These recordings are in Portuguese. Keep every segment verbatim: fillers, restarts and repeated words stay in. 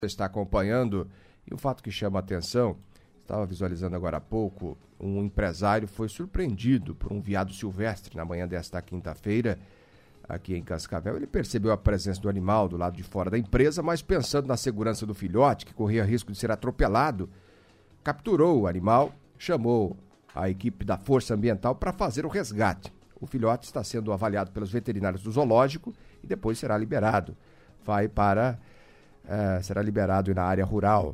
Está acompanhando, e o fato que chama a atenção, estava visualizando agora há pouco, um empresário foi surpreendido por um veado silvestre na manhã desta quinta-feira, aqui em Cascavel. Ele percebeu a presença do animal do lado de fora da empresa, mas pensando na segurança do filhote, que corria risco de ser atropelado, capturou o animal, chamou a equipe da Força Ambiental para fazer o resgate. O filhote está sendo avaliado pelos veterinários do zoológico e depois será liberado. Vai para... Uh, será liberado na área rural.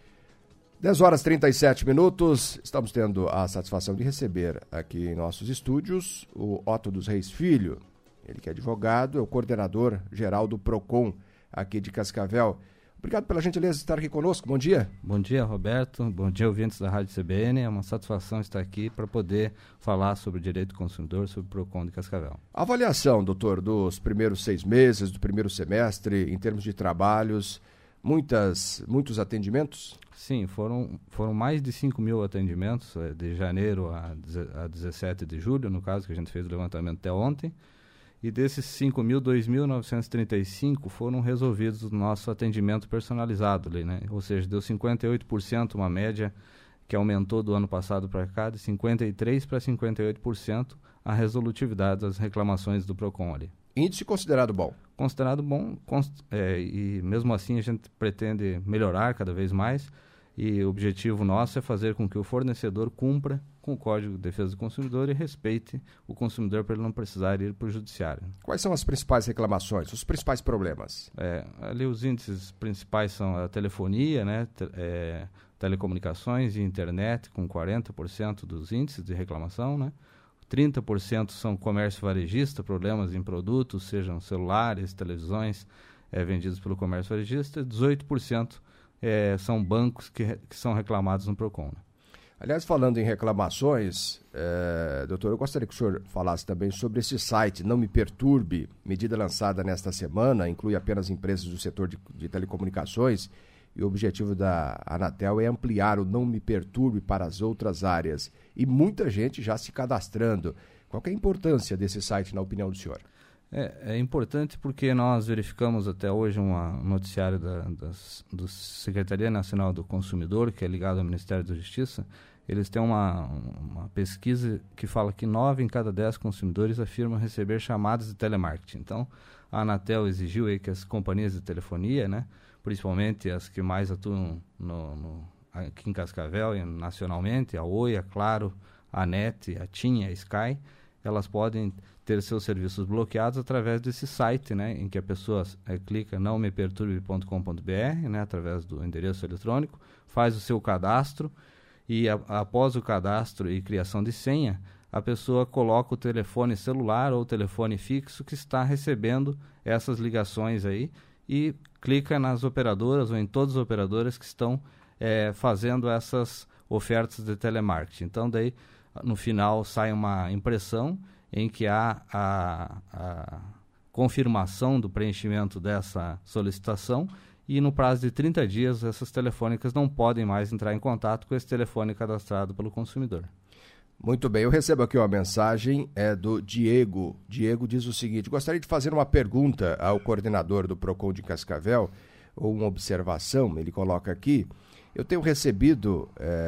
dez horas e trinta e sete minutos, estamos tendo a satisfação de receber aqui em nossos estúdios o Otto dos Reis Filho, ele que é advogado, é o coordenador geral do PROCON aqui de Cascavel. Obrigado pela gentileza de estar aqui conosco, bom dia. Bom dia, Roberto, bom dia, ouvintes da Rádio C B N, é uma satisfação estar aqui para poder falar sobre o direito do consumidor, sobre o PROCON de Cascavel. A avaliação, doutor, dos primeiros seis meses, do primeiro semestre, em termos de trabalhos, muitas, muitos atendimentos? Sim, foram, foram mais de cinco mil atendimentos, de janeiro a, a dezessete de julho, no caso que a gente fez o levantamento até ontem. E desses cinco mil, dois mil novecentos e trinta e cinco foram resolvidos no nosso atendimento personalizado, né? Ou seja, deu cinquenta e oito por cento, uma média que aumentou do ano passado para cá, de cinquenta e três por cento para cinquenta e oito por cento a resolutividade das reclamações do PROCON ali. Índice considerado bom? Considerado bom, const, é, e mesmo assim a gente pretende melhorar cada vez mais, e o objetivo nosso é fazer com que o fornecedor cumpra com o Código de Defesa do Consumidor e respeite o consumidor para ele não precisar ir para o judiciário. Quais são as principais reclamações, os principais problemas? É, ali os índices principais são a telefonia, né, te, é, telecomunicações e internet, com quarenta por cento dos índices de reclamação, né? trinta por cento são comércio varejista, problemas em produtos, sejam celulares, televisões, é, vendidos pelo comércio varejista, dezoito por cento é, são bancos que, que são reclamados no PROCON. Né? Aliás, falando em reclamações, é, doutor, eu gostaria que o senhor falasse também sobre esse site, Não Me Perturbe, medida lançada nesta semana, inclui apenas empresas do setor de, de telecomunicações, e o objetivo da Anatel é ampliar o Não Me Perturbe para as outras áreas. E muita gente já se cadastrando. Qual que é a importância desse site, na opinião do senhor? É, é importante porque nós verificamos até hoje um noticiário da das, do Secretaria Nacional do Consumidor, que é ligado ao Ministério da Justiça. Eles têm uma, uma pesquisa que fala que nove em cada dez consumidores afirmam receber chamadas de telemarketing. Então, a Anatel exigiu aí que as companhias de telefonia, né, principalmente as que mais atuam no, no, aqui em Cascavel e nacionalmente, a Oi, a Claro, a NET, a TIM, a Sky, elas podem ter seus serviços bloqueados através desse site, né, em que a pessoa é, clica não me perturbe ponto com ponto b r, né, através do endereço eletrônico, faz o seu cadastro e a, após o cadastro e criação de senha, a pessoa coloca o telefone celular ou telefone fixo que está recebendo essas ligações aí e clica nas operadoras ou em todas as operadoras que estão é, fazendo essas ofertas de telemarketing. Então, daí, no final, sai uma impressão em que há a, a confirmação do preenchimento dessa solicitação e no prazo de trinta dias essas telefônicas não podem mais entrar em contato com esse telefone cadastrado pelo consumidor. Muito bem, eu recebo aqui uma mensagem é do Diego. Diego diz o seguinte: gostaria de fazer uma pergunta ao coordenador do PROCON de Cascavel, ou uma observação. Ele coloca aqui: eu tenho recebido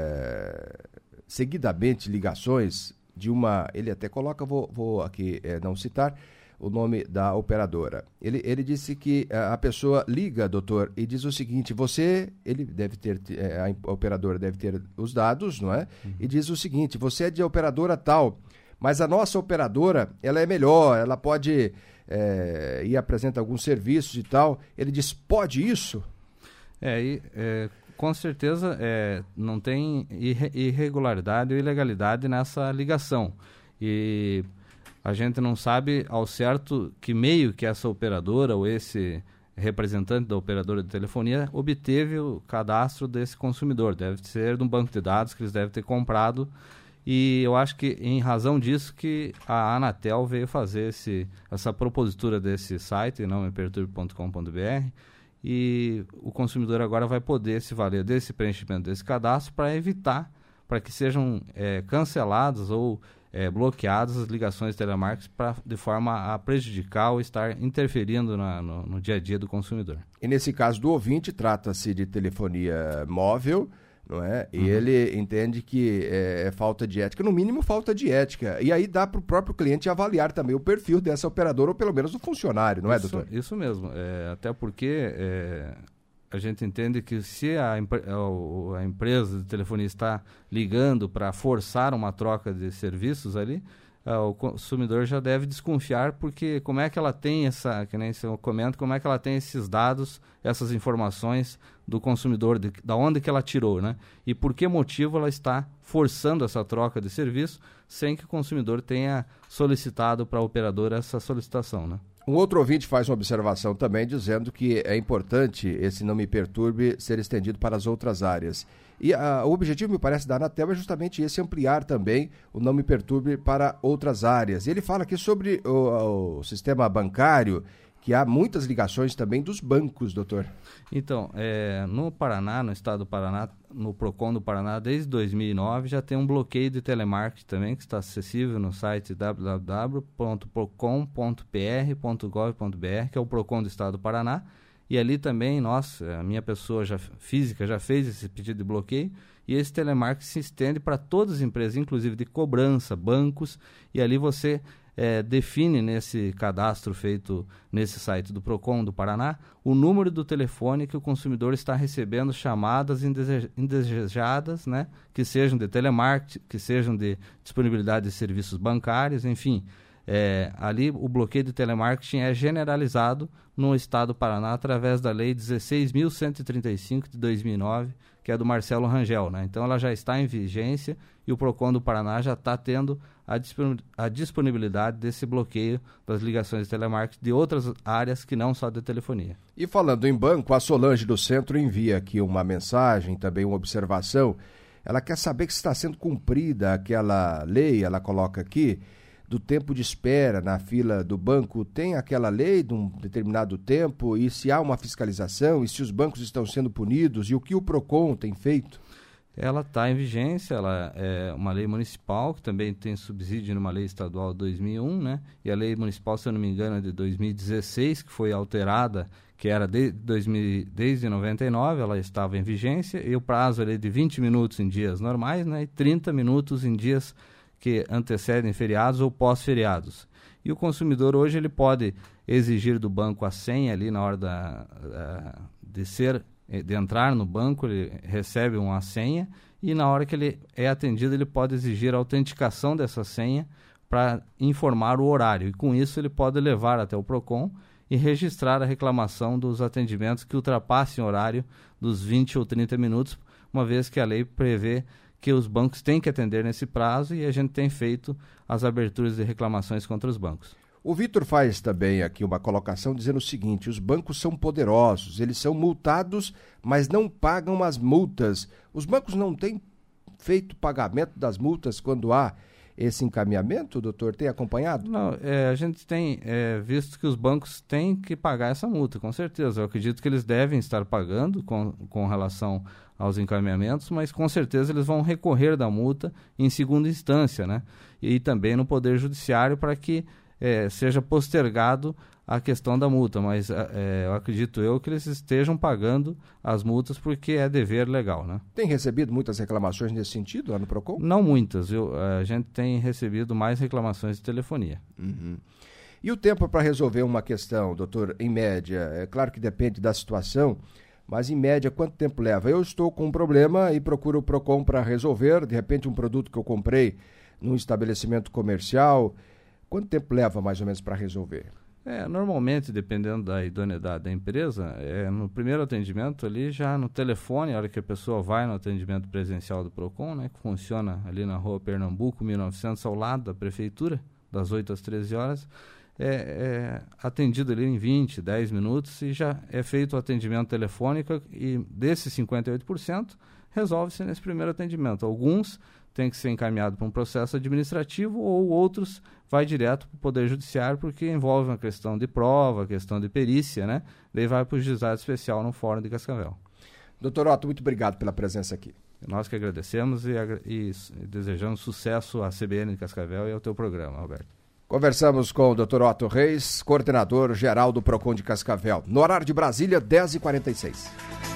é, seguidamente ligações de uma, ele até coloca, vou, vou aqui é, não citar o nome da operadora. Ele, ele disse que a pessoa liga, doutor, e diz o seguinte: você, ele deve ter, a operadora deve ter os dados, não é? Uhum. E diz o seguinte: você é de operadora tal, mas a nossa operadora, ela é melhor, ela pode é, ir apresentar alguns serviços e tal. Ele diz, pode isso? É, e, é com certeza é, não tem irre- irregularidade ou ilegalidade nessa ligação. E a gente não sabe ao certo que meio que essa operadora ou esse representante da operadora de telefonia obteve o cadastro desse consumidor. Deve ser de um banco de dados que eles devem ter comprado. E eu acho que em razão disso que a Anatel veio fazer esse, essa propositura desse site, não me perturbe ponto com ponto b r, e o consumidor agora vai poder se valer desse preenchimento desse cadastro para evitar, para que sejam é, cancelados ou é, bloqueadas as ligações de telemarketing pra, de forma a prejudicar ou estar interferindo na, no, no dia a dia do consumidor. E nesse caso do ouvinte, trata-se de telefonia móvel, não é? E uhum. ele entende que é, é falta de ética, no mínimo falta de ética. E aí dá para o próprio cliente avaliar também o perfil dessa operadora, ou pelo menos do funcionário, não isso, é, doutor? Isso mesmo. É, até porque é, a gente entende que se a, a, a empresa de telefonia está ligando para forçar uma troca de serviços ali, Uh, o consumidor já deve desconfiar, porque como é que ela tem essa, que nem eu comento, como é que ela tem esses dados, essas informações do consumidor, de, da onde que ela tirou, né? E por que motivo ela está forçando essa troca de serviço sem que o consumidor tenha solicitado para a operadora essa solicitação, né? Um outro ouvinte faz uma observação também, dizendo que é importante esse Não Me Perturbe ser estendido para as outras áreas. E a, o objetivo, me parece, da Anatel é justamente esse, ampliar também o Não Me Perturbe para outras áreas. E ele fala aqui sobre o, o sistema bancário, que há muitas ligações também dos bancos, doutor. Então, é, no Paraná, no estado do Paraná, no Procon do Paraná, desde dois mil e nove, já tem um bloqueio de telemarketing também, que está acessível no site w w w ponto procon ponto p r ponto gov ponto b r, que é o Procon do estado do Paraná. E ali também, nós, a minha pessoa já, física já fez esse pedido de bloqueio, e esse telemarketing se estende para todas as empresas, inclusive de cobrança, bancos, e ali você é, define nesse cadastro feito nesse site do Procon do Paraná o número do telefone que o consumidor está recebendo chamadas indese- indesejadas, né, que sejam de telemarketing, que sejam de disponibilidade de serviços bancários, enfim. É, ali o bloqueio de telemarketing é generalizado no estado do Paraná através da lei dezesseis mil cento e trinta e cinco de dois mil e nove, que é do Marcelo Rangel, né? Então ela já está em vigência e o Procon do Paraná já está tendo a, dispon- a disponibilidade desse bloqueio das ligações de telemarketing de outras áreas que não só de telefonia. E falando em banco, a Solange do Centro envia aqui uma mensagem, também uma observação. Ela quer saber que está sendo cumprida aquela lei, ela coloca aqui, do tempo de espera na fila do banco. Tem aquela lei de um determinado tempo, e se há uma fiscalização, e se os bancos estão sendo punidos, e o que o Procon tem feito? Ela está em vigência, ela é uma lei municipal, que também tem subsídio numa lei estadual de dois mil e um, né? E a lei municipal, se eu não me engano, é de dois mil e dezesseis, que foi alterada, que era de dois mil, desde noventa e nove, ela estava em vigência, e o prazo é de vinte minutos em dias normais, né? E trinta minutos em dias que antecedem feriados ou pós-feriados. E o consumidor hoje ele pode exigir do banco a senha ali na hora da, da, de, ser, de entrar no banco, ele recebe uma senha, e na hora que ele é atendido ele pode exigir a autenticação dessa senha para informar o horário. E com isso ele pode levar até o Procon e registrar a reclamação dos atendimentos que ultrapassem o horário dos vinte ou trinta minutos, uma vez que a lei prevê que os bancos têm que atender nesse prazo, e a gente tem feito as aberturas de reclamações contra os bancos. O Vitor faz também aqui uma colocação dizendo o seguinte: os bancos são poderosos, eles são multados, mas não pagam as multas. Os bancos não têm feito pagamento das multas quando há esse encaminhamento, doutor? Tem acompanhado? Não, é, a gente tem é, visto que os bancos têm que pagar essa multa, com certeza. Eu acredito que eles devem estar pagando com, com relação aos encaminhamentos, mas com certeza eles vão recorrer da multa em segunda instância, né? E também no Poder Judiciário para que é, seja postergado a questão da multa, mas é, eu acredito eu que eles estejam pagando as multas porque é dever legal, né? Tem recebido muitas reclamações nesse sentido lá no Procon? Não muitas, viu? A gente tem recebido mais reclamações de telefonia. Uhum. E o tempo para resolver uma questão, doutor, em média? É claro que depende da situação, mas em média quanto tempo leva? Eu estou com um problema e procuro o Procon para resolver, de repente um produto que eu comprei num estabelecimento comercial, quanto tempo leva mais ou menos para resolver? É, normalmente, dependendo da idoneidade da empresa, é, no primeiro atendimento ali, já no telefone, a hora que a pessoa vai no atendimento presencial do Procon, né, que funciona ali na rua Pernambuco, mil e novecentos, ao lado da prefeitura, das oito às treze horas, é, é atendido ali em vinte, dez minutos, e já é feito o atendimento telefônico, e desses cinquenta e oito por cento resolve-se nesse primeiro atendimento. Alguns têm que ser encaminhados para um processo administrativo, ou outros vai direto para o Poder Judiciário, porque envolve uma questão de prova, questão de perícia, né? Daí vai para o juizado especial no Fórum de Cascavel. Doutor Otto, muito obrigado pela presença aqui. Nós que agradecemos e, e, e desejamos sucesso à C B N de Cascavel e ao teu programa, Alberto. Conversamos com o doutor Otto Reis, coordenador geral do Procon de Cascavel. No horário de Brasília, dez e quarenta e seis.